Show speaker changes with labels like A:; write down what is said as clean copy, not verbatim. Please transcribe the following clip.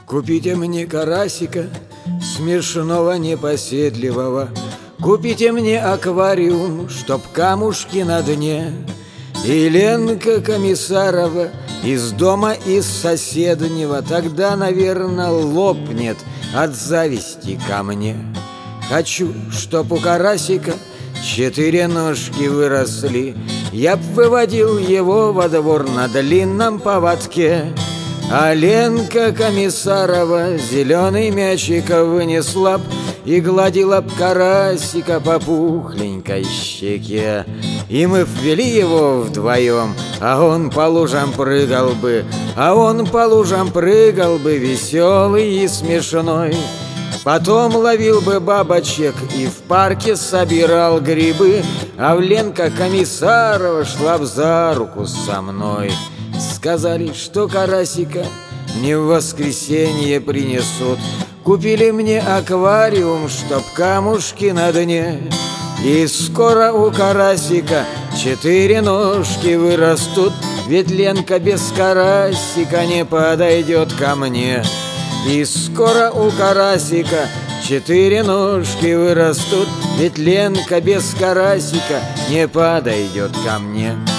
A: Купите мне карасика, смешного, непоседливого. Купите мне аквариум, чтоб камушки на дне. И Ленка Комиссарова из дома из соседнего тогда, наверное, лопнет от зависти ко мне. Хочу, чтоб у карасика 4 ножки выросли. Я б выводил его во двор на длинном поводке. А Ленка Комиссарова зеленый мячик вынесла б и гладила б карасика по пухленькой щеке. И мы ввели его вдвоем, а он по лужам прыгал бы, веселый и смешной. Потом ловил бы бабочек и в парке собирал грибы, а Ленка Комиссарова шла б за руку со мной. Сказали, что карасика мне в воскресенье принесут. Купили мне аквариум, чтоб камушки на дне. И скоро у карасика 4 ножки вырастут, ведь Ленка без карасика не подойдет ко мне. И скоро у карасика 4 ножки вырастут, ведь Ленка без карасика не подойдет ко мне.